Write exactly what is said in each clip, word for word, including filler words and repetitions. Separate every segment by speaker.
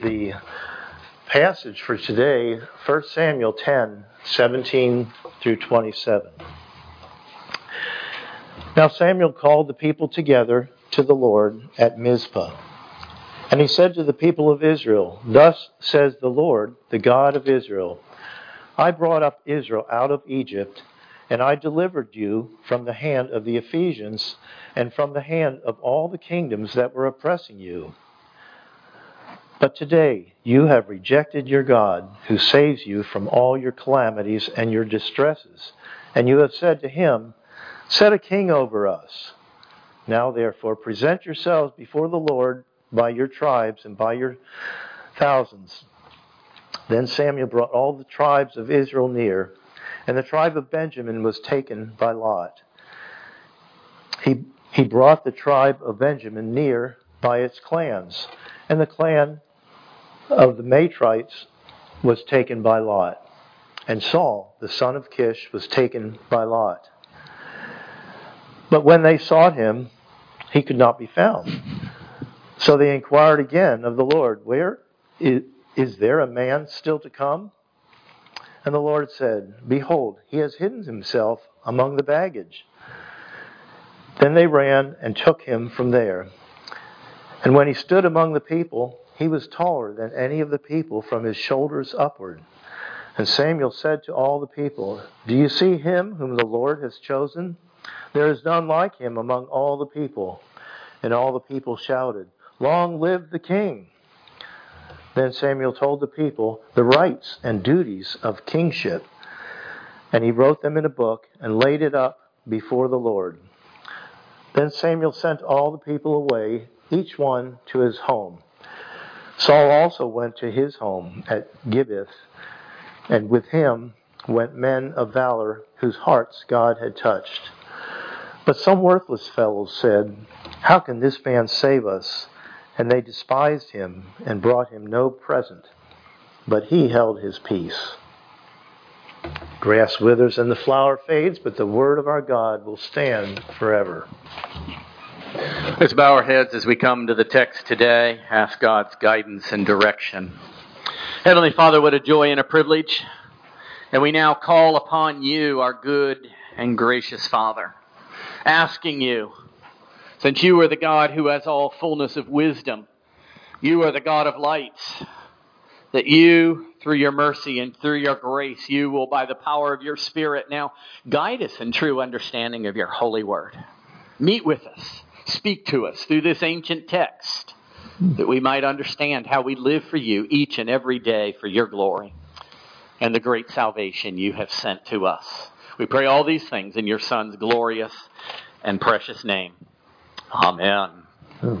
Speaker 1: the passage for today, First Samuel ten, seventeen through twenty-seven. Now Samuel called the people together to the Lord at Mizpah. And he said to the people of Israel, "Thus says the Lord, the God of Israel, I brought up Israel out of Egypt, and I delivered you from the hand of the Ephesians and from the hand of all the kingdoms that were oppressing you. But today you have rejected your God, who saves you from all your calamities and your distresses. And you have said to him, 'Set a king over us.' Now therefore present yourselves before the Lord by your tribes and by your thousands." Then Samuel brought all the tribes of Israel near, and the tribe of Benjamin was taken by lot. He, he brought the tribe of Benjamin near by its clans, and the clan of the Matrites was taken by lot. And Saul, the son of Kish, was taken by lot. But when they sought him, he could not be found. So they inquired again of the Lord, "Where is, is there a man still to come?" And the Lord said, "Behold, he has hidden himself among the baggage." Then they ran and took him from there. And when he stood among the people, he was taller than any of the people from his shoulders upward. And Samuel said to all the people, "Do you see him whom the Lord has chosen? There is none like him among all the people." And all the people shouted, "Long live the king!" Then Samuel told the people the rights and duties of kingship, and he wrote them in a book and laid it up before the Lord. Then Samuel sent all the people away, each one to his home. Saul also went to his home at Gibeath, and with him went men of valor whose hearts God had touched. But some worthless fellows said, "How can this man save us?" And they despised him and brought him no present. But he held his peace. Grass withers and the flower fades, but the word of our God will stand forever.
Speaker 2: Let's bow our heads as we come to the text today, ask God's guidance and direction. Heavenly Father, what a joy and a privilege. And we now call upon you, our good and gracious Father, asking you, since you are the God who has all fullness of wisdom, you are the God of lights, that you, through your mercy and through your grace, you will, by the power of your Spirit, now guide us in true understanding of your holy word. Meet with us. Speak to us through this ancient text, that we might understand how we live for you each and every day for your glory and the great salvation you have sent to us. We pray all these things in your Son's glorious and precious name. Amen. Hmm.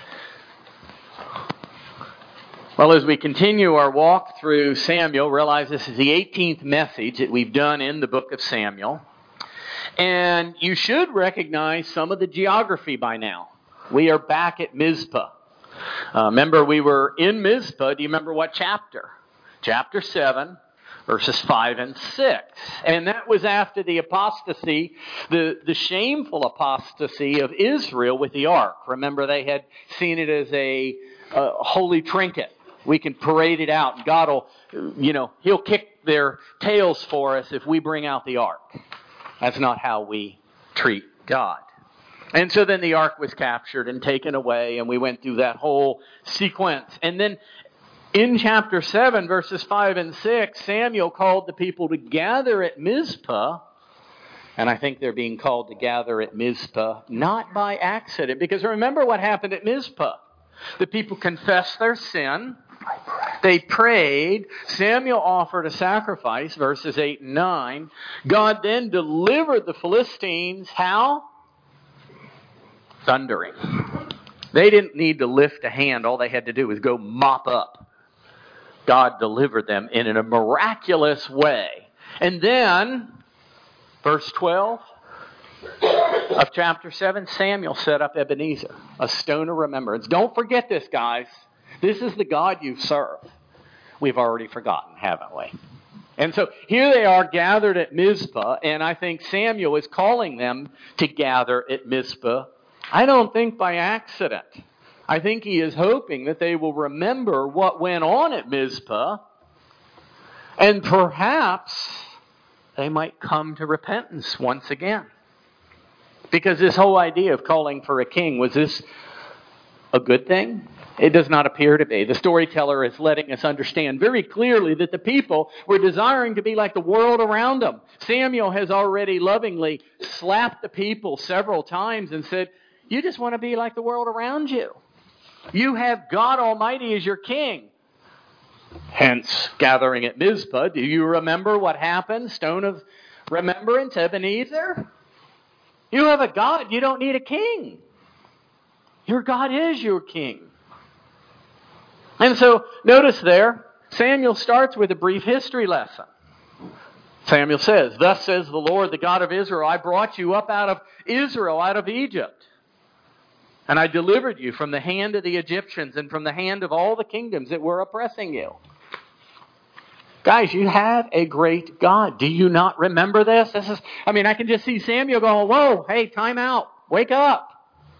Speaker 2: Well, as we continue our walk through Samuel, realize this is the eighteenth message that we've done in the book of Samuel. And you should recognize some of the geography by now. We are back at Mizpah. Uh, remember, we were in Mizpah. Do you remember what chapter? Chapter seven. Verses five and six. And that was after the apostasy, the, the shameful apostasy of Israel with the ark. Remember, they had seen it as a, a holy trinket. We can parade it out, and God will, you know, He'll kick their tails for us if we bring out the ark. That's not how we treat God. And so then the ark was captured and taken away, and we went through that whole sequence. And then in chapter seven, verses five and six, Samuel called the people to gather at Mizpah. And I think they're being called to gather at Mizpah not by accident. Because remember what happened at Mizpah. The people confessed their sin. They prayed. Samuel offered a sacrifice, verses eight and nine. God then delivered the Philistines. How? Thundering. They didn't need to lift a hand. All they had to do was go mop up. God delivered them in a miraculous way. And then, verse twelve of chapter seven, Samuel set up Ebenezer, a stone of remembrance. Don't forget this, guys. This is the God you serve. We've already forgotten, haven't we? And so here they are gathered at Mizpah, and I think Samuel is calling them to gather at Mizpah. I don't think by accident. I think he is hoping that they will remember what went on at Mizpah, and perhaps they might come to repentance once again. Because this whole idea of calling for a king, was this a good thing? It does not appear to be. The storyteller is letting us understand very clearly that the people were desiring to be like the world around them. Samuel has already lovingly slapped the people several times and said, you just want to be like the world around you. You have God Almighty as your king. Hence, gathering at Mizpah, do you remember what happened? Stone of remembrance, Ebenezer? You have a God, you don't need a king. Your God is your king. And so, notice there, Samuel starts with a brief history lesson. Samuel says, thus says the Lord, the God of Israel, I brought you up out of Israel, out of Egypt. And I delivered you from the hand of the Egyptians and from the hand of all the kingdoms that were oppressing you. Guys, you have a great God. Do you not remember this? This is, I mean, I can just see Samuel going, whoa, hey, time out. Wake up.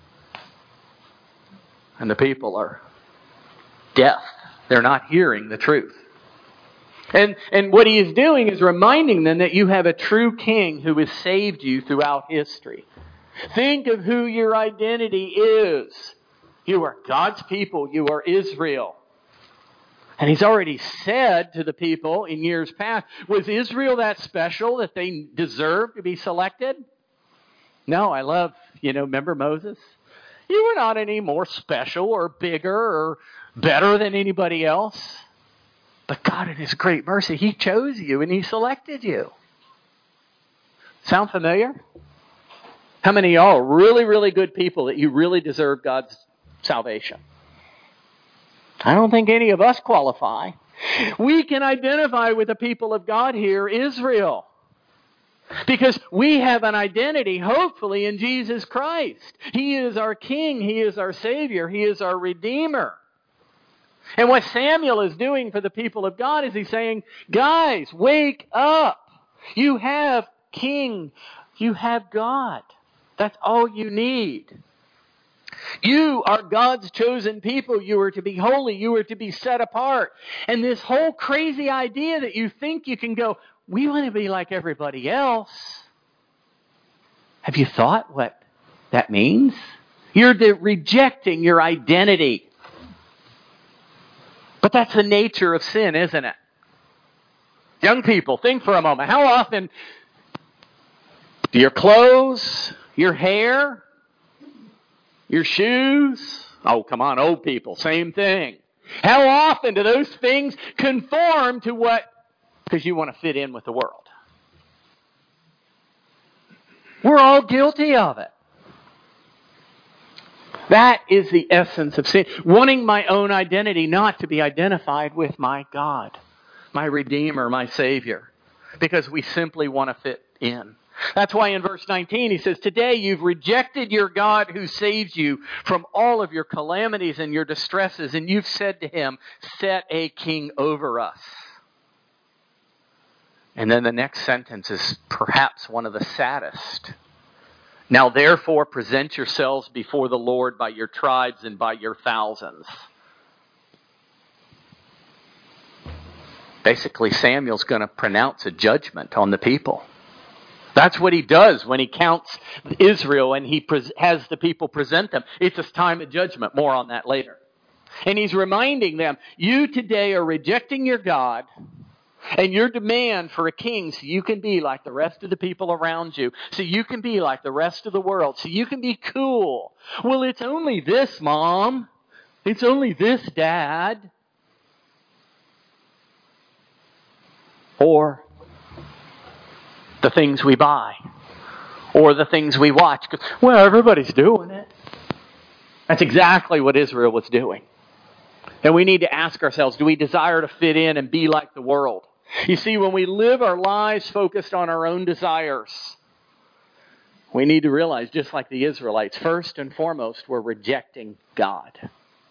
Speaker 2: And the people are deaf. They're not hearing the truth. And, and what he is doing is reminding them that you have a true king who has saved you throughout history. Think of who your identity is. You are God's people. You are Israel. And he's already said to the people in years past, was Israel that special that they deserved to be selected? No, I love, you know, remember Moses? You were not any more special or bigger or better than anybody else. But God, in His great mercy, He chose you and He selected you. Sound familiar? How many of y'all are really, really good people that you really deserve God's salvation? I don't think any of us qualify. We can identify with the people of God here, Israel. Because we have an identity, hopefully, in Jesus Christ. He is our King. He is our Savior. He is our Redeemer. And what Samuel is doing for the people of God is he's saying, guys, wake up. You have King. You have God. That's all you need. You are God's chosen people. You are to be holy. You are to be set apart. And this whole crazy idea that you think you can go, we want to be like everybody else. Have you thought what that means? You're de- rejecting your identity. But that's the nature of sin, isn't it? Young people, think for a moment. How often do your clothes, your hair, your shoes, oh, come on, old people, same thing. How often do those things conform to what? Because you want to fit in with the world. We're all guilty of it. That is the essence of sin. Wanting my own identity, not to be identified with my God, my Redeemer, my Savior. Because we simply want to fit in. That's why in verse nineteen he says, today you've rejected your God who saves you from all of your calamities and your distresses, and you've said to Him, set a king over us. And then the next sentence is perhaps one of the saddest. Now therefore present yourselves before the Lord by your tribes and by your thousands. Basically, Samuel's going to pronounce a judgment on the people. That's what he does when he counts Israel and he pre- has the people present them. It's a time of judgment. More on that later. And he's reminding them, you today are rejecting your God and your demand for a king so you can be like the rest of the people around you, so you can be like the rest of the world, so you can be cool. Well, it's only this, Mom. It's only this, Dad. Or the things we buy. Or the things we watch. Well, everybody's doing it. That's exactly what Israel was doing. And we need to ask ourselves, do we desire to fit in and be like the world? You see, when we live our lives focused on our own desires, we need to realize, just like the Israelites, first and foremost, we're rejecting God.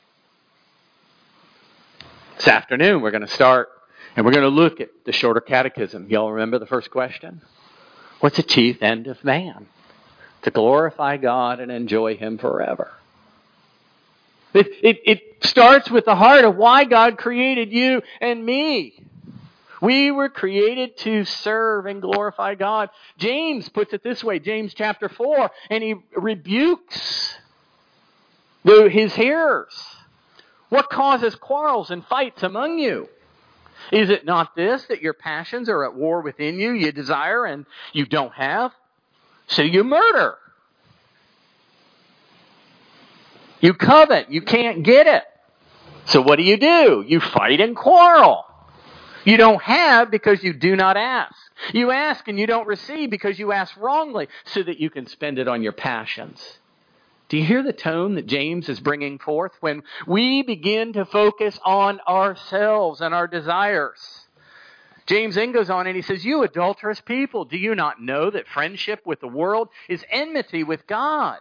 Speaker 2: This afternoon, we're going to start, and we're going to look at the shorter catechism. Y'all remember the first question? What's the chief end of man? To glorify God and enjoy Him forever. It, it, it starts with the heart of why God created you and me. We were created to serve and glorify God. James puts it this way, James chapter four, and he rebukes the, his hearers. What causes quarrels and fights among you? Is it not this, that your passions are at war within you? You desire and you don't have, so you murder. You covet, you can't get it. So what do you do? You fight and quarrel. You don't have because you do not ask. You ask and you don't receive because you ask wrongly so that you can spend it on your passions. Do you hear the tone that James is bringing forth? When we begin to focus on ourselves and our desires. James then goes on and he says, you adulterous people, do you not know that friendship with the world is enmity with God?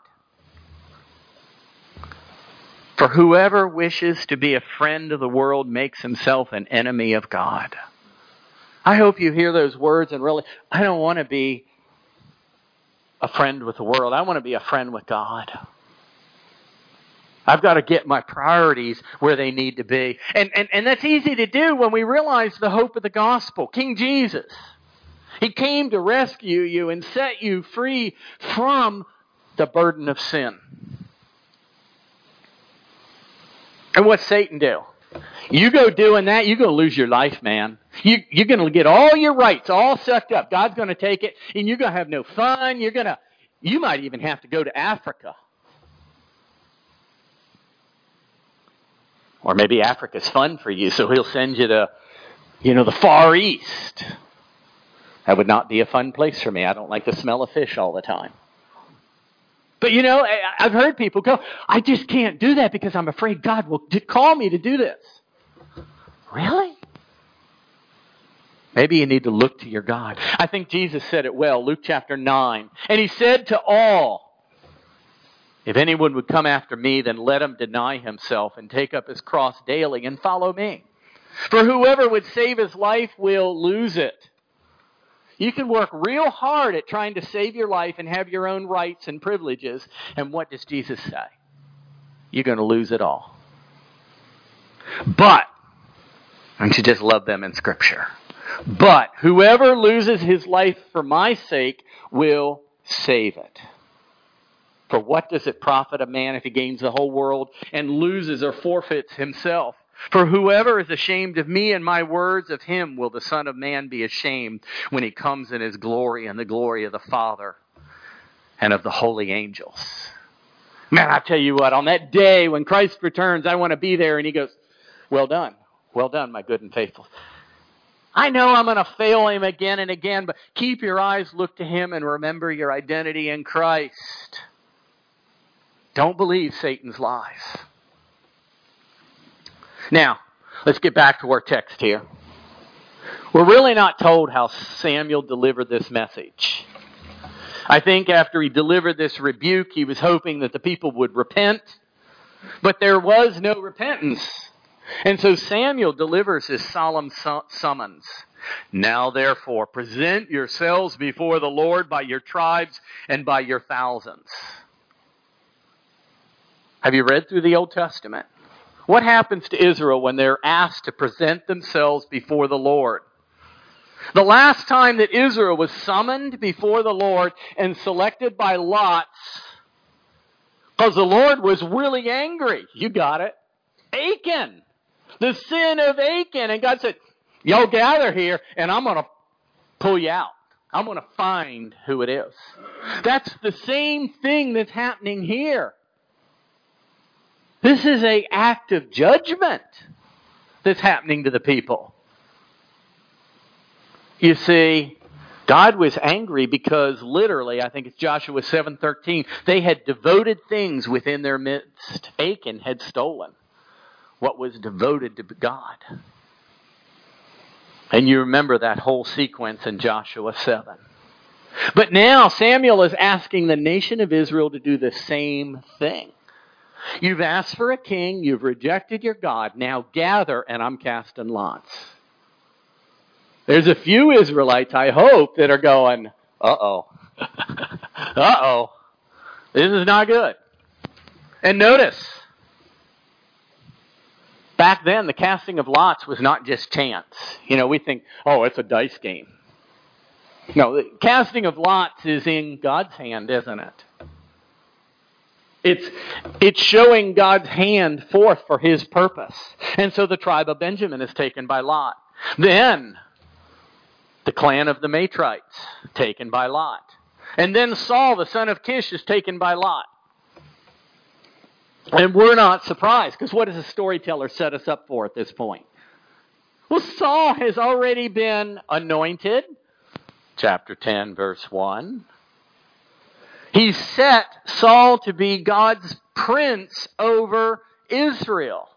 Speaker 2: For whoever wishes to be a friend of the world makes himself an enemy of God. I hope you hear those words and really, I don't want to be a friend with the world. I want to be a friend with God. I've got to get my priorities where they need to be. And, and, and that's easy to do when we realize the hope of the gospel. King Jesus, He came to rescue you and set you free from the burden of sin. And what's Satan do? You go doing that, you're going to lose your life, man. You, you're going to get all your rights all sucked up. God's going to take it, and you're going to have no fun. You're going to, you might even have to go to Africa. Or maybe Africa's fun for you, so He'll send you to, you know, the Far East. That would not be a fun place for me. I don't like the smell of fish all the time. But you know, I've heard people go, I just can't do that because I'm afraid God will call me to do this. Really? Maybe you need to look to your God. I think Jesus said it well, Luke chapter nine. And He said to all, if anyone would come after me, then let him deny himself and take up his cross daily and follow me. For whoever would save his life will lose it. You can work real hard at trying to save your life and have your own rights and privileges. And what does Jesus say? You're going to lose it all. But, don't you just love them in Scripture? But whoever loses his life for my sake will save it. For what does it profit a man if he gains the whole world and loses or forfeits himself? For whoever is ashamed of me and my words, of him will the Son of Man be ashamed when He comes in His glory and the glory of the Father and of the holy angels. Man, I tell you what, on that day when Christ returns, I want to be there and He goes, well done, well done, my good and faithful. I know I'm going to fail Him again and again, but keep your eyes looked to Him and remember your identity in Christ. Don't believe Satan's lies. Now, let's get back to our text here. We're really not told how Samuel delivered this message. I think after he delivered this rebuke, he was hoping that the people would repent, but there was no repentance. And so Samuel delivers his solemn su- summons. Now therefore, present yourselves before the Lord by your tribes and by your thousands. Have you read through the Old Testament? What happens to Israel when they're asked to present themselves before the Lord? The last time that Israel was summoned before the Lord and selected by lots, because the Lord was really angry. You got it. Achan. The sin of Achan. And God said, y'all gather here and I'm going to pull you out. I'm going to find who it is. That's the same thing that's happening here. This is an act of judgment that's happening to the people. You see, God was angry because literally, I think it's Joshua seven thirteen, they had devoted things within their midst. Achan had stolen what was devoted to God. And you remember that whole sequence in Joshua seven. But now Samuel is asking the nation of Israel to do the same thing. You've asked for a king, you've rejected your God, now gather and I'm casting lots. There's a few Israelites, I hope, that are going, uh-oh, uh-oh, this is not good. And notice, Back then, the casting of lots was not just chance. You know, we think, oh, it's a dice game. No, the casting of lots is in God's hand, isn't it? It's, it's showing God's hand forth for His purpose. And so the tribe of Benjamin is taken by Lot. Then, the clan of the Matrites, taken by Lot. And then Saul, the son of Kish, is taken by Lot. And we're not surprised, because what does the storyteller set us up for at this point? Well, Saul has already been anointed. Chapter ten, verse one. He set Saul to be God's prince over Israel.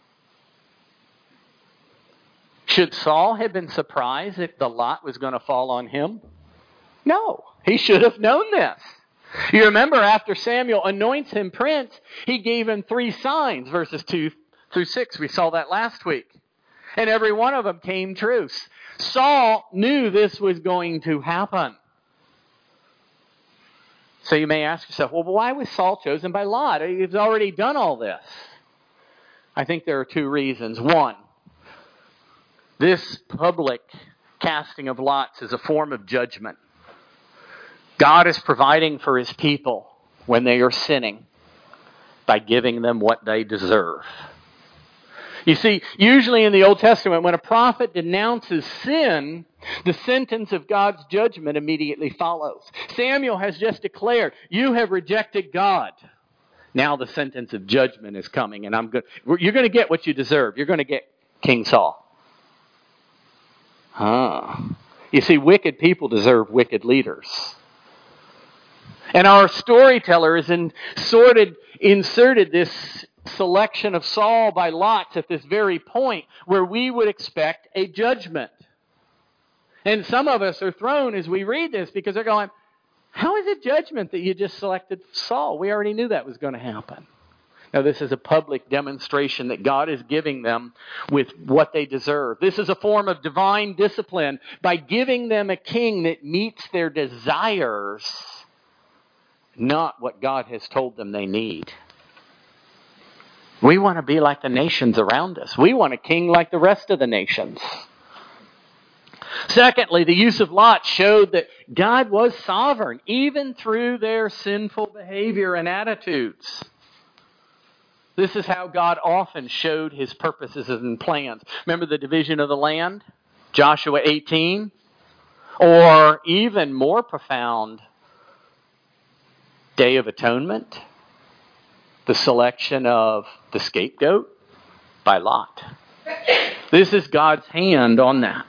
Speaker 2: Should Saul have been surprised if the lot was going to fall on him? No, he should have known this. You remember after Samuel anoints him prince, he gave him three signs, verses two through six. We saw that last week. And every one of them came true. Saul knew this was going to happen. So you may ask yourself, well, why was Saul chosen by Lot? He's already done all this. I think there are two reasons. One, this public casting of lots is a form of judgment. God is providing for His people when they are sinning by giving them what they deserve. You see, usually in the Old Testament, when a prophet denounces sin, the sentence of God's judgment immediately follows. Samuel has just declared, you have rejected God. Now the sentence of judgment is coming, and I'm good. You're going to get what you deserve. You're going to get King Saul. Huh. You see, wicked people deserve wicked leaders. And our storyteller has inserted, inserted this selection of Saul by lots at this very point where we would expect a judgment. And some of us are thrown as we read this because they're going, how is it judgment that you just selected Saul? We already knew that was going to happen. Now, this is a public demonstration that God is giving them with what they deserve. This is a form of divine discipline by giving them a king that meets their desires, not what God has told them they need. We want to be like the nations around us. We want a king like the rest of the nations. Secondly, the use of Lot showed that God was sovereign, even through their sinful behavior and attitudes. This is how God often showed His purposes and plans. Remember the division of the land? Joshua eighteen? Or even more profound, Day of Atonement? The selection of the scapegoat by Lot. This is God's hand on that.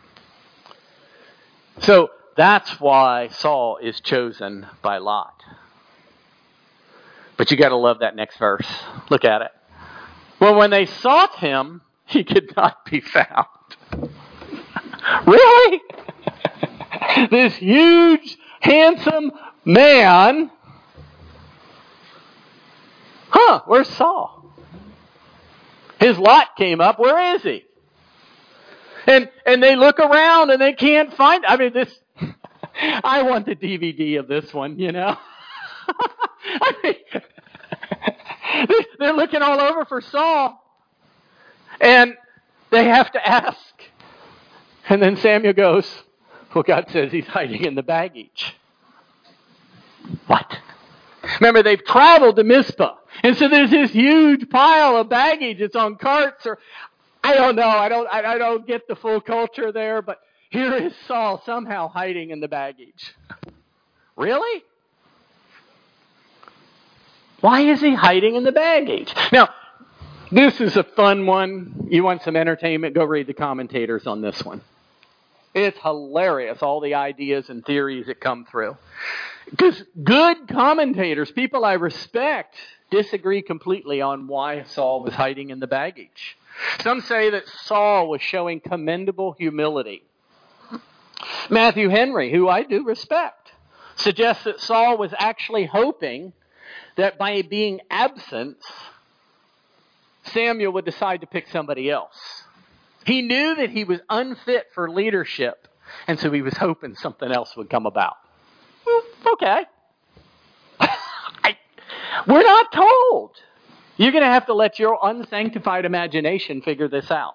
Speaker 2: So that's why Saul is chosen by Lot. But you got to love that next verse. Look at it. Well, when they sought him, he could not be found. Really? This huge, handsome man. Huh, where's Saul? His lot came up. Where is he? And and they look around and they can't find. I mean, this. I want the D V D of this one. You know. I mean, they're looking all over for Saul, and they have to ask. And then Samuel goes, "Well, God says he's hiding in the baggage." What? Remember, they've traveled to Mizpah, and so there's this huge pile of baggage. It's on carts, or I don't know. I don't. I, I don't get the full culture there, but here is Saul somehow hiding in the baggage. Really? Why is he hiding in the baggage? Now, this is a fun one. You want some entertainment? Go read the commentators on this one. It's hilarious, all the ideas and theories that come through. Because good commentators, people I respect, disagree completely on why Saul was hiding in the baggage. Some say that Saul was showing commendable humility. Matthew Henry, who I do respect, suggests that Saul was actually hoping that by being absent, Samuel would decide to pick somebody else. He knew that he was unfit for leadership, and so he was hoping something else would come about. Well, okay. I, we're not told. You're going to have to let your unsanctified imagination figure this out.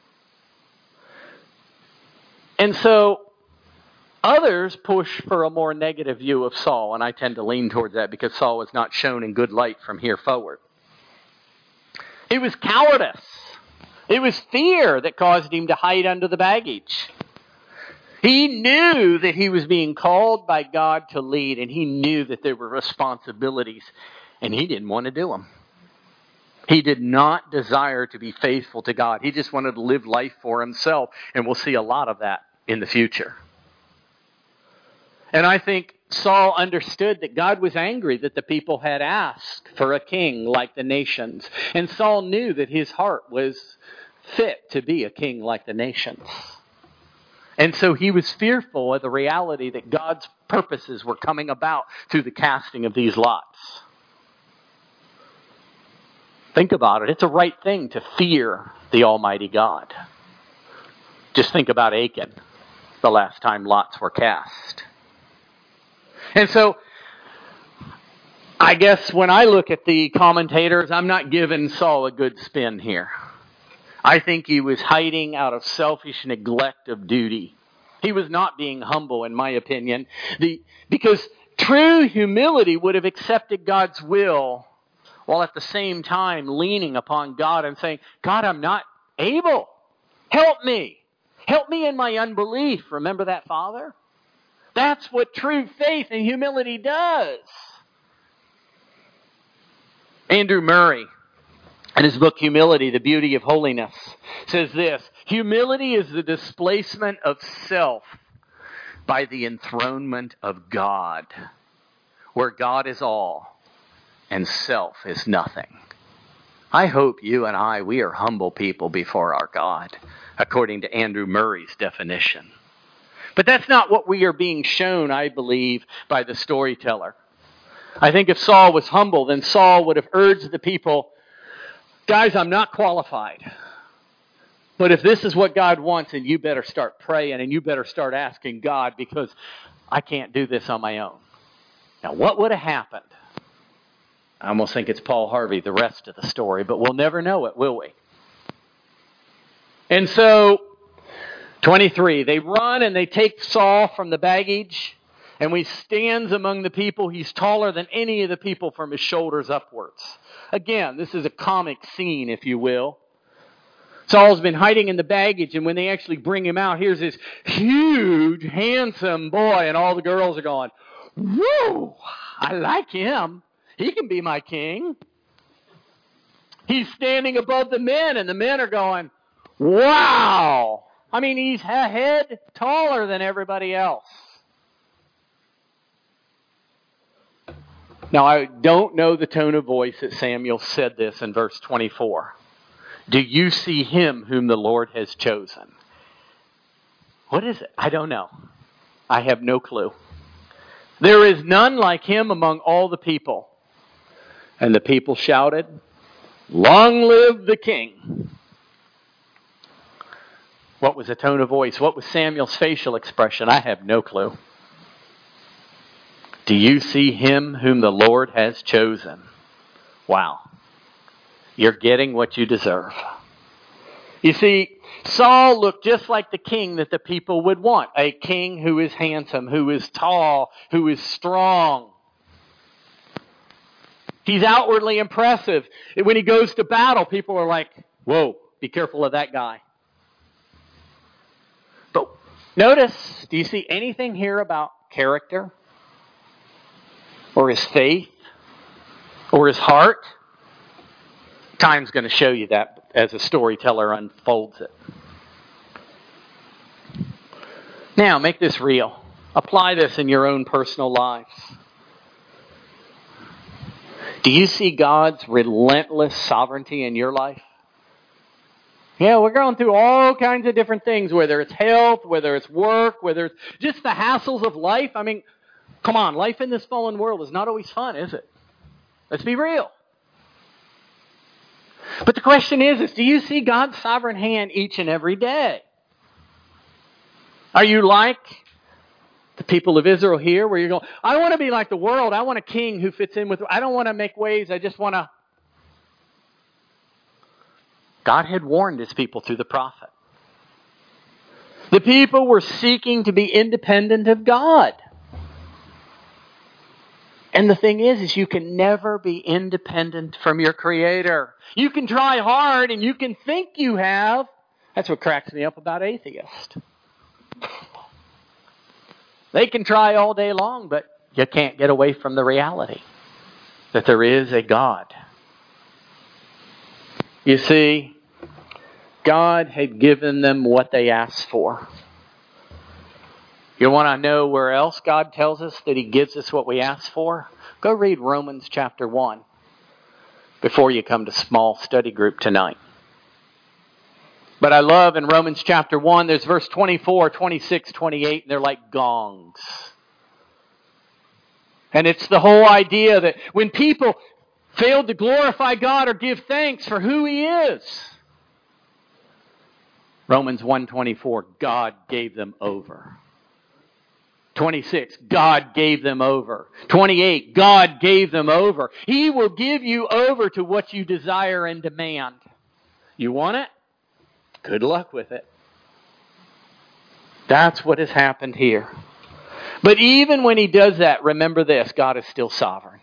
Speaker 2: And so others push for a more negative view of Saul, and I tend to lean towards that because Saul was not shown in good light from here forward. It was cowardice. It was fear that caused him to hide under the baggage. He knew that he was being called by God to lead, and he knew that there were responsibilities, and he didn't want to do them. He did not desire to be faithful to God. He just wanted to live life for himself, and we'll see a lot of that in the future. And I think Saul understood that God was angry that the people had asked for a king like the nations. And Saul knew that his heart was fit to be a king like the nations. And so he was fearful of the reality that God's purposes were coming about through the casting of these lots. Think about it. It's a right thing to fear the Almighty God. Just think about Achan, the last time lots were cast. And so, I guess when I look at the commentators, I'm not giving Saul a good spin here. I think he was hiding out of selfish neglect of duty. He was not being humble, in my opinion, the, because true humility would have accepted God's will while at the same time leaning upon God and saying, God, I'm not able. Help me. Help me in my unbelief. Remember that, Father? That's what true faith and humility does. Andrew Murray, in his book Humility, The Beauty of Holiness, says this: humility is the displacement of self by the enthronement of God, where God is all and self is nothing. I hope you and I, we are humble people before our God, according to Andrew Murray's definition. But that's not what we are being shown, I believe, by the storyteller. I think if Saul was humble, then Saul would have urged the people, guys, I'm not qualified. But if this is what God wants, then you better start praying and you better start asking God, because I can't do this on my own. Now, what would have happened? I almost think it's Paul Harvey, the rest of the story, but we'll never know it, will we? And so, twenty-three, they run and they take Saul from the baggage, and when he stands among the people, he's taller than any of the people from his shoulders upwards. Again, this is a comic scene, if you will. Saul's been hiding in the baggage, and when they actually bring him out, here's this huge, handsome boy, and all the girls are going, whoa, I like him. He can be my king. He's standing above the men, and the men are going, wow. I mean, he's a head taller than everybody else. Now, I don't know the tone of voice that Samuel said this in verse twenty-four. Do you see him whom the Lord has chosen? What is it? I don't know. I have no clue. There is none like him among all the people. And the people shouted, long live the king. What was the tone of voice? What was Samuel's facial expression? I have no clue. Do you see him whom the Lord has chosen? Wow. You're getting what you deserve. You see, Saul looked just like the king that the people would want. A king who is handsome, who is tall, who is strong. He's outwardly impressive. When he goes to battle, people are like, whoa, be careful of that guy. But notice, do you see anything here about character? Or his faith? Or his heart? Time's going to show you that as a storyteller unfolds it. Now, make this real. Apply this in your own personal lives. Do you see God's relentless sovereignty in your life? Yeah, we're going through all kinds of different things, whether it's health, whether it's work, whether it's just the hassles of life. I mean, come on, life in this fallen world is not always fun, is it? Let's be real. But the question is, is do you see God's sovereign hand each and every day? Are you like the people of Israel here, where you're going, I want to be like the world. I want a king who fits in with, I don't want to make waves. I just want to God had warned His people through the prophet. The people were seeking to be independent of God. And the thing is, is you can never be independent from your Creator. You can try hard and you can think you have. That's what cracks me up about atheists. They can try all day long, but you can't get away from the reality that there is a God. You see, God had given them what they asked for. You want to know where else God tells us that He gives us what we ask for? Go read Romans chapter one before you come to small study group tonight. But I love in Romans chapter one, there's verse twenty-four, twenty-six, twenty-eight, and they're like gongs. And it's the whole idea that when people failed to glorify God or give thanks for who He is, Romans one twenty-four, God gave them over. twenty-six, God gave them over. twenty-eight, God gave them over. He will give you over to what you desire and demand. You want it? Good luck with it. That's what has happened here. But even when He does that, remember this, God is still sovereign.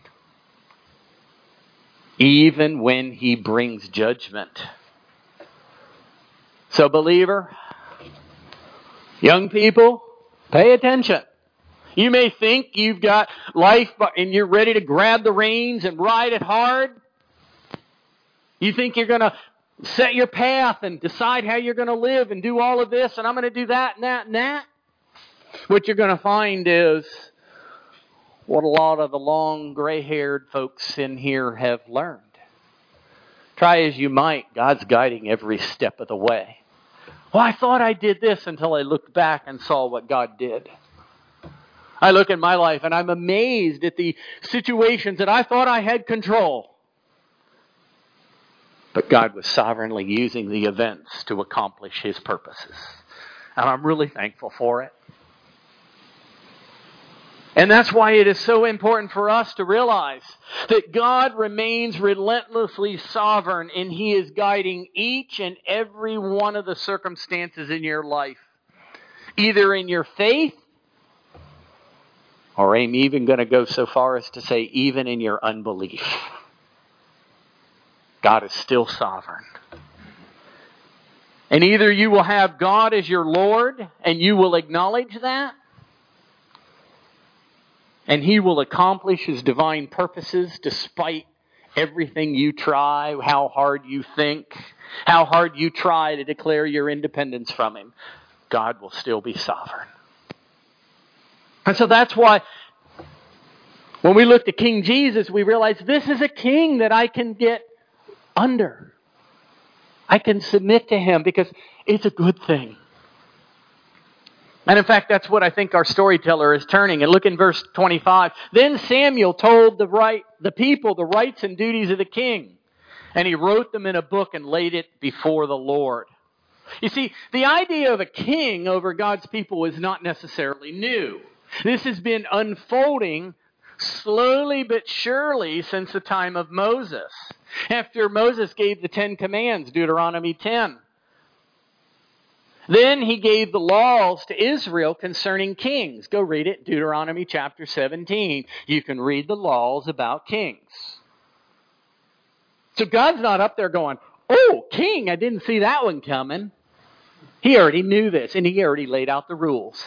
Speaker 2: Even when He brings judgment. So believer, young people, pay attention. You may think you've got life and you're ready to grab the reins and ride it hard. You think you're going to set your path and decide how you're going to live and do all of this and I'm going to do that and that and that. What you're going to find is what a lot of the long gray-haired folks in here have learned. Try as you might, God's guiding every step of the way. Well, I thought I did this until I looked back and saw what God did. I look at my life and I'm amazed at the situations that I thought I had control. But God was sovereignly using the events to accomplish His purposes. And I'm really thankful for it. And that's why it is so important for us to realize that God remains relentlessly sovereign and He is guiding each and every one of the circumstances in your life. Either in your faith, or I'm even going to go so far as to say even in your unbelief. God is still sovereign. And either you will have God as your Lord and you will acknowledge that, and He will accomplish His divine purposes despite everything you try, how hard you think, how hard you try to declare your independence from Him. God will still be sovereign. And so that's why when we look to King Jesus, we realize this is a king that I can get under. I can submit to Him because it's a good thing. And in fact, that's what I think our storyteller is turning. And look in verse twenty-five. Then Samuel told the right, the people the rights and duties of the king. And he wrote them in a book and laid it before the Lord. You see, the idea of a king over God's people is not necessarily new. This has been unfolding slowly but surely since the time of Moses. After Moses gave the Ten Commands, Deuteronomy ten. Then he gave the laws to Israel concerning kings. Go read it, Deuteronomy chapter seventeen. You can read the laws about kings. So God's not up there going, oh, king, I didn't see that one coming. He already knew this, and He already laid out the rules.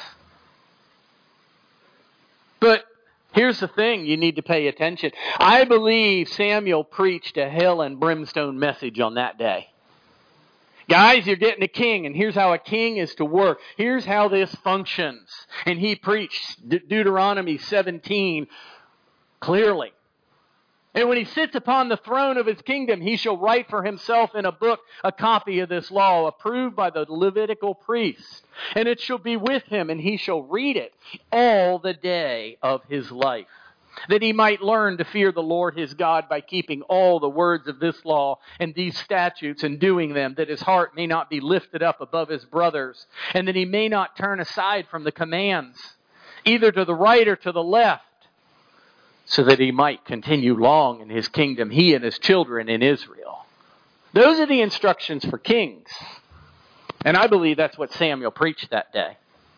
Speaker 2: But here's the thing, you need to pay attention. I believe Samuel preached a hell and brimstone message on that day. Guys, you're getting a king, and here's how a king is to work. Here's how this functions. And he preached De- Deuteronomy seventeen clearly. And when he sits upon the throne of his kingdom, he shall write for himself in a book a copy of this law, approved by the Levitical priests. And it shall be with him, and he shall read it all the day of his life, that he might learn to fear the Lord his God by keeping all the words of this law and these statutes and doing them, that his heart may not be lifted up above his brothers, and that he may not turn aside from the commands, either to the right or to the left, so that he might continue long in his kingdom, he and his children in Israel. Those are the instructions for kings. And I believe that's what Samuel preached that day.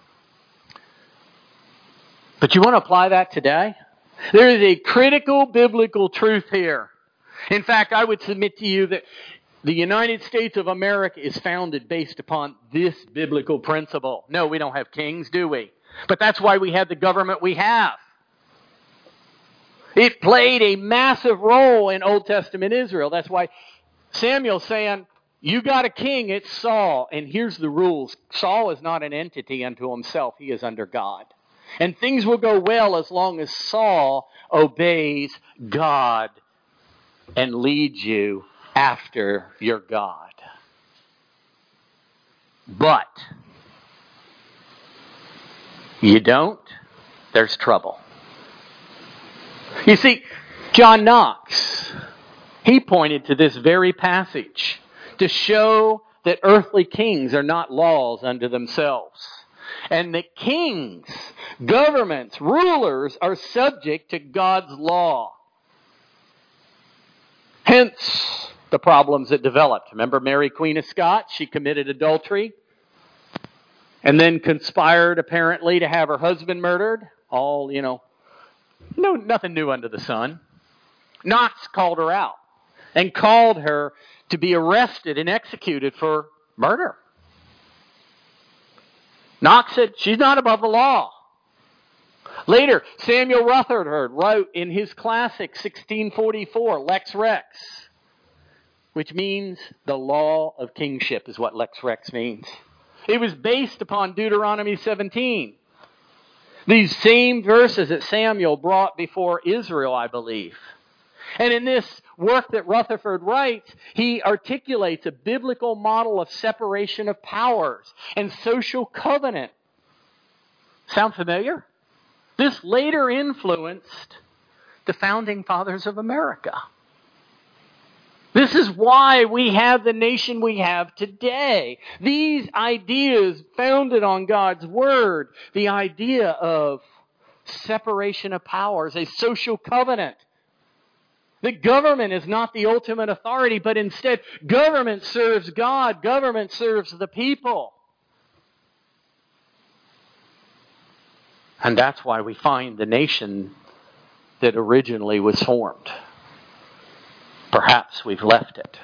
Speaker 2: But you want to apply that today? There is a critical biblical truth here. In fact, I would submit to you that the United States of America is founded based upon this biblical principle. No, we don't have kings, do we? But that's why we have the government we have. It played a massive role in Old Testament Israel. That's why Samuel's saying, you got a king, it's Saul. And here's the rules. Saul is not an entity unto himself. He is under God. And things will go well as long as Saul obeys God and leads you after your God. But you don't, there's trouble. You see, John Knox, he pointed to this very passage to show that earthly kings are not laws unto themselves. And that kings, governments, rulers are subject to God's law. Hence the problems that developed. Remember Mary, Queen of Scots? She committed adultery and then conspired apparently to have her husband murdered. All, you know, no, nothing new under the sun. Knox called her out and called her to be arrested and executed for murder. Knox said, she's not above the law. Later, Samuel Rutherford wrote in his classic sixteen forty-four, Lex Rex, which means the law of kingship is what Lex Rex means. It was based upon Deuteronomy seventeen. These same verses that Samuel brought before Israel, I believe. And in this work that Rutherford writes, he articulates a biblical model of separation of powers and social covenant. Sound familiar? This later influenced the founding fathers of America. This is why we have the nation we have today. These ideas founded on God's Word, the idea of separation of powers, a social covenant. The government is not the ultimate authority, but instead government serves God, government serves the people. And that's why we find the nation that originally was formed. Perhaps we've left it.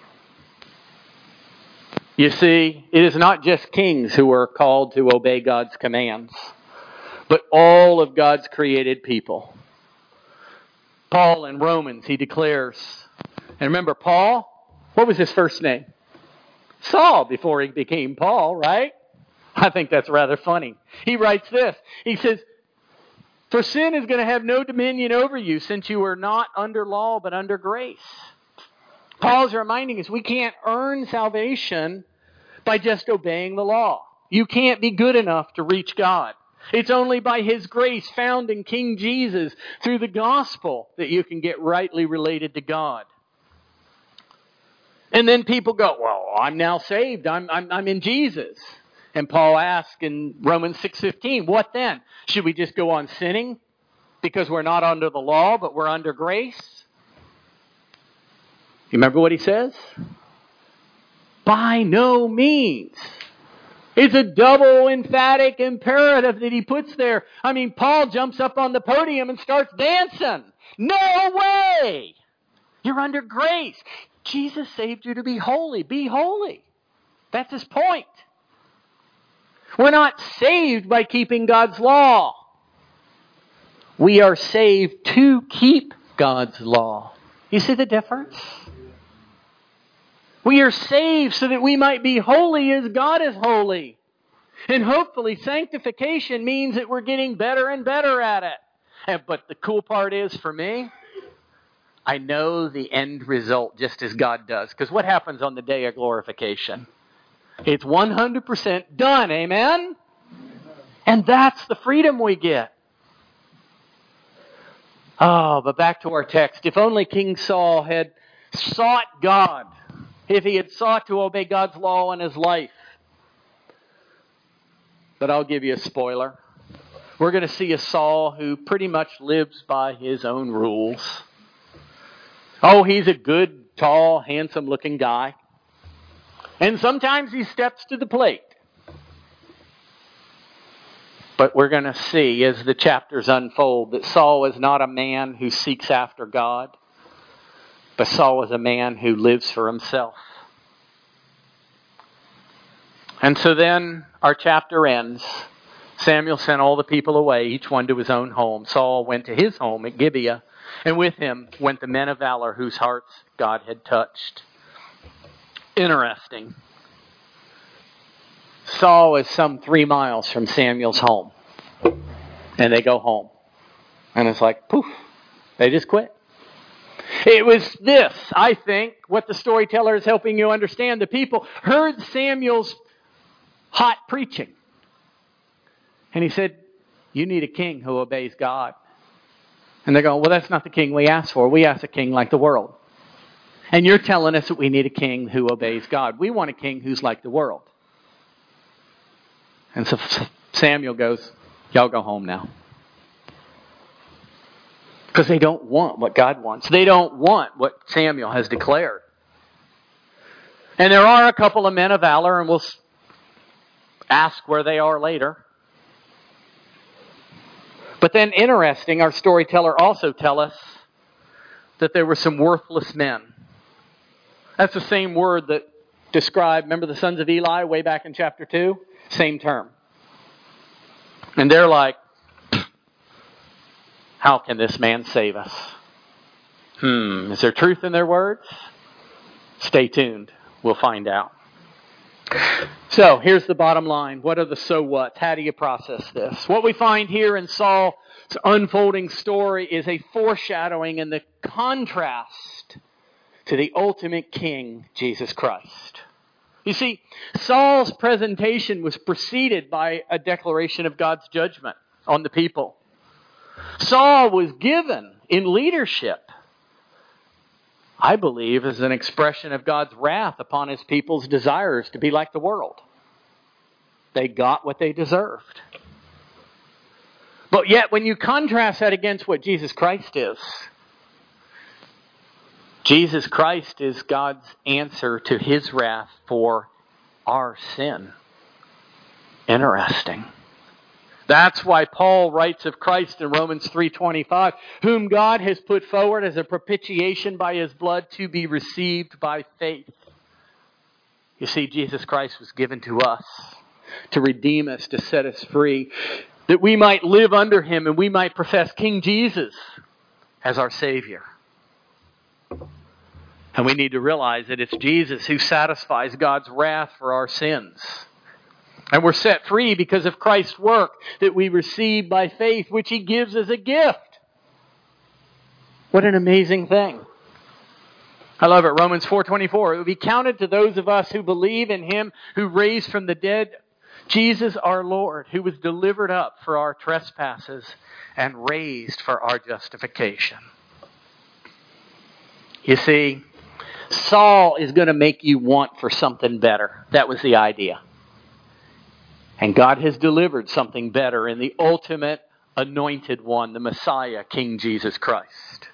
Speaker 2: You see, it is not just kings who are called to obey God's commands, but all of God's created people. Paul in Romans, he declares, and remember Paul, what was his first name? Saul, before he became Paul, right? I think that's rather funny. He writes this. He says, for sin is going to have no dominion over you, since you are not under law, but under grace. Paul's reminding us we can't earn salvation by just obeying the law. You can't be good enough to reach God. It's only by His grace found in King Jesus through the gospel that you can get rightly related to God. And then people go, well, I'm now saved. I'm, I'm, I'm in Jesus. And Paul asks in Romans six fifteen, what then? Should we just go on sinning because we're not under the law, but we're under grace? You remember what he says? By no means. It's a double emphatic imperative that he puts there. I mean, Paul jumps up on the podium and starts dancing. No way! You're under grace. Jesus saved you to be holy. Be holy. That's his point. We're not saved by keeping God's law. We are saved to keep God's law. You see the difference? We are saved so that we might be holy as God is holy. And hopefully sanctification means that we're getting better and better at it. And, but the cool part is, for me, I know the end result just as God does. Because what happens on the day of glorification? It's one hundred percent done, amen? And that's the freedom we get. Oh, but back to our text. If only King Saul had sought God, if he had sought to obey God's law in his life. But I'll give you a spoiler. We're going to see a Saul who pretty much lives by his own rules. Oh, he's a good tall, handsome-looking guy. And sometimes he steps to the plate. But we're going to see as the chapters unfold that Saul is not a man who seeks after God, but Saul is a man who lives for himself. And so then our chapter ends. Samuel sent all the people away, each one to his own home. Saul went to his home at Gibeah, and with him went the men of valor whose hearts God had touched. Interesting. Saul is some three miles from Samuel's home. And they go home. And it's like, poof, they just quit. It was this, I think, what the storyteller is helping you understand. The people heard Samuel's hot preaching. And he said, you need a king who obeys God. And they're going, well, that's not the king we asked for. We asked a king like the world. And you're telling us that we need a king who obeys God. We want a king who's like the world. And so Samuel goes, y'all go home now. Because they don't want what God wants. They don't want what Samuel has declared. And there are a couple of men of valor, and we'll ask where they are later. But then interesting, our storyteller also tells us that there were some worthless men. That's the same word that described, remember the sons of Eli way back in chapter two? Same term. And they're like, how can this man save us? Hmm, is there truth in their words? Stay tuned. We'll find out. So, here's the bottom line. What are the so whats? How do you process this? What we find here in Saul's unfolding story is a foreshadowing and the contrast to the ultimate king, Jesus Christ. You see, Saul's presentation was preceded by a declaration of God's judgment on the people. Saul was given in leadership, I believe, as an expression of God's wrath upon his people's desires to be like the world. They got what they deserved. But yet, when you contrast that against what Jesus Christ is, Jesus Christ is God's answer to his wrath for our sin. Interesting. That's why Paul writes of Christ in Romans three twenty-five, whom God has put forward as a propitiation by his blood to be received by faith. You see, Jesus Christ was given to us to redeem us, to set us free, that we might live under him and we might profess King Jesus as our Savior. And we need to realize that it's Jesus who satisfies God's wrath for our sins. And we're set free because of Christ's work that we receive by faith, which he gives as a gift. What an amazing thing. I love it. Romans four twenty-four. It will be counted to those of us who believe in him who raised from the dead Jesus our Lord, who was delivered up for our trespasses and raised for our justification. You see, Saul is going to make you want for something better. That was the idea. And God has delivered something better in the ultimate anointed one, the Messiah, King Jesus Christ.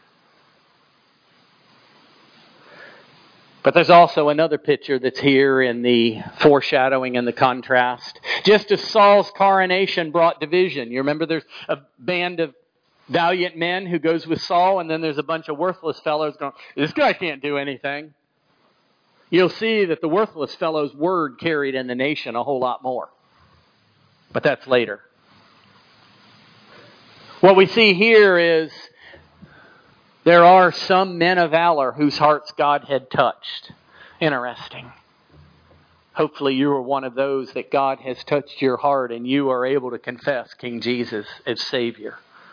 Speaker 2: But there's also another picture that's here in the foreshadowing and the contrast. Just as Saul's coronation brought division. You remember there's a band of valiant men who goes with Saul, and then there's a bunch of worthless fellows going, this guy can't do anything. You'll see that the worthless fellow's word carried in the nation a whole lot more. But that's later. What we see here is there are some men of valor whose hearts God had touched. Interesting. Hopefully you are one of those that God has touched your heart and you are able to confess King Jesus as Savior.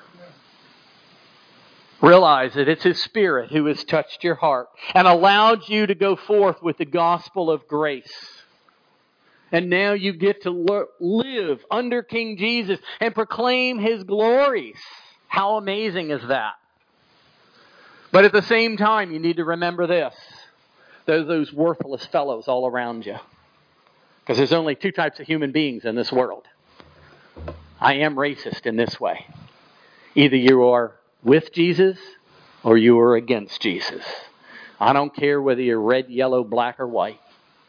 Speaker 2: Realize that it's his Spirit who has touched your heart and allowed you to go forth with the gospel of grace. And now you get to live under King Jesus and proclaim his glories. How amazing is that? But at the same time, you need to remember this. There's those worthless fellows all around you. Because there's only two types of human beings in this world. I am racist in this way. Either you are with Jesus or you are against Jesus. I don't care whether you're red, yellow, black, or white.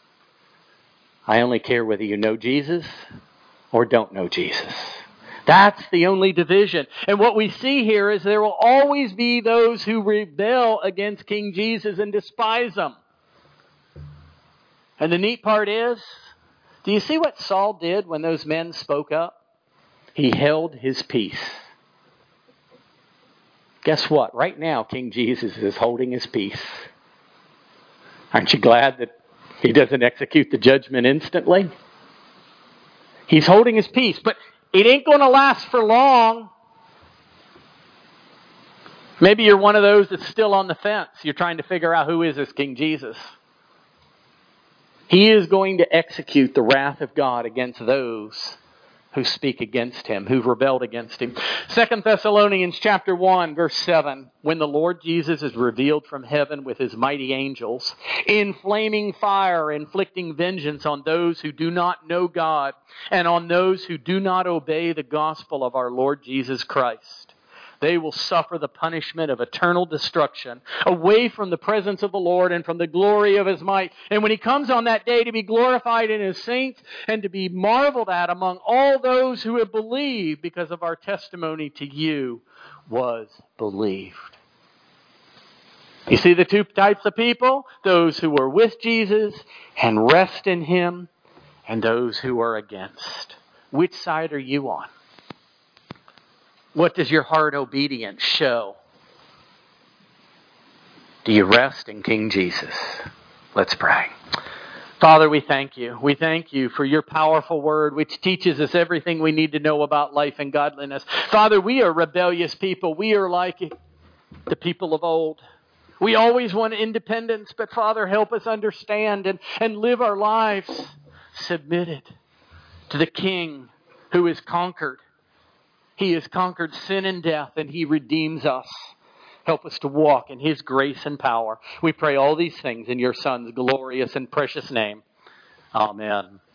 Speaker 2: I only care whether you know Jesus or don't know Jesus. That's the only division. And what we see here is there will always be those who rebel against King Jesus and despise him. And the neat part is, do you see what Saul did when those men spoke up? He held his peace. Guess what? Right now, King Jesus is holding his peace. Aren't you glad that he doesn't execute the judgment instantly? He's holding his peace, but it ain't going to last for long. Maybe you're one of those that's still on the fence. You're trying to figure out who is this King Jesus. He is going to execute the wrath of God against those who speak against him, who've rebelled against him. Second Thessalonians chapter one, verse seven. When the Lord Jesus is revealed from heaven with his mighty angels, in flaming fire, inflicting vengeance on those who do not know God and on those who do not obey the gospel of our Lord Jesus Christ. They will suffer the punishment of eternal destruction away from the presence of the Lord and from the glory of his might. And when he comes on that day to be glorified in his saints and to be marveled at among all those who have believed, because of our testimony to you was believed. You see the two types of people? Those who are with Jesus and rest in him, and those who are against. Which side are you on? What does your heart obedience show? Do you rest in King Jesus? Let's pray. Father, we thank you. We thank you for your powerful word, which teaches us everything we need to know about life and godliness. Father, we are rebellious people. We are like the people of old. We always want independence, but Father, help us understand and, and live our lives submitted to the King who is conquered. He has conquered sin and death, and he redeems us. Help us to walk in his grace and power. We pray all these things in your Son's glorious and precious name. Amen.